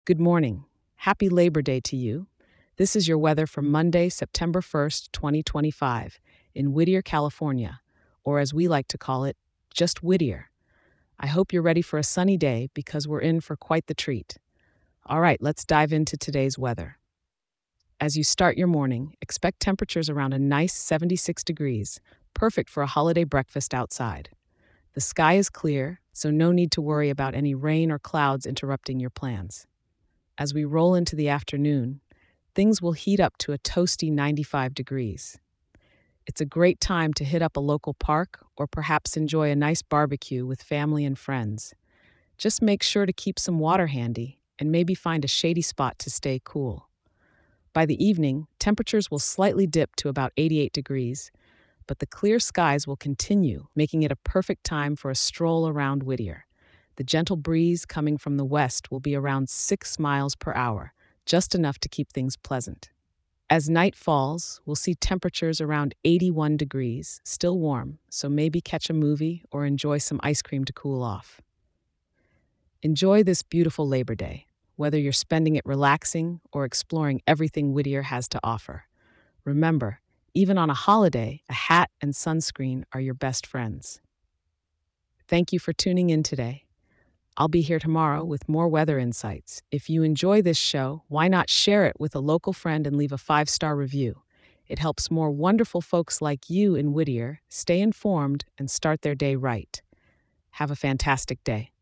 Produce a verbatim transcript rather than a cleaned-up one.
Good morning. Happy Labor Day to you. This is your weather for Monday, September first, twenty twenty-five, in Whittier, California, or as we like to call it, just Whittier. I hope you're ready for a sunny day because we're in for quite the treat. All right, let's dive into today's weather. As you start your morning, expect temperatures around a nice seventy-six degrees, perfect for a holiday breakfast outside. The sky is clear, so no need to worry about any rain or clouds interrupting your plans. As we roll into the afternoon, things will heat up to a toasty ninety-five degrees. It's a great time to hit up a local park or perhaps enjoy a nice barbecue with family and friends. Just make sure to keep some water handy and maybe find a shady spot to stay cool. By the evening, temperatures will slightly dip to about eighty-eight degrees, but the clear skies will continue, making it a perfect time for a stroll around Whittier. The gentle breeze coming from the west will be around six miles per hour, just enough to keep things pleasant. As night falls, we'll see temperatures around eighty-one degrees, still warm, so maybe catch a movie or enjoy some ice cream to cool off. Enjoy this beautiful Labor Day, whether you're spending it relaxing or exploring everything Whittier has to offer. Remember, even on a holiday, a hat and sunscreen are your best friends. Thank you for tuning in today. I'll be here tomorrow with more weather insights. If you enjoy this show, why not share it with a local friend and leave a five-star review? It helps more wonderful folks like you in Whittier stay informed and start their day right. Have a fantastic day.